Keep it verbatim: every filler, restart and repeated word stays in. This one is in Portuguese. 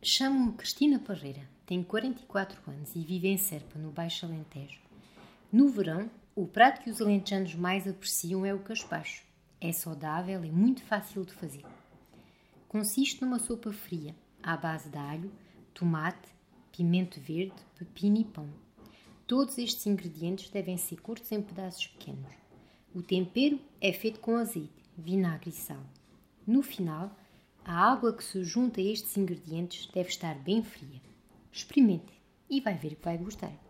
Chamo-me Cristina Parreira, tenho quarenta e quatro anos e vivo em Serpa, no Baixo Alentejo. No verão, o prato que os alentejanos mais apreciam é o caspacho. É saudável e muito fácil de fazer. Consiste numa sopa fria, à base de alho, tomate, pimento verde, pepino e pão. Todos estes ingredientes devem ser cortados em pedaços pequenos. O tempero é feito com azeite, vinagre e sal. No final, a água que se junta a estes ingredientes deve estar bem fria. Experimente e vai ver que vai gostar.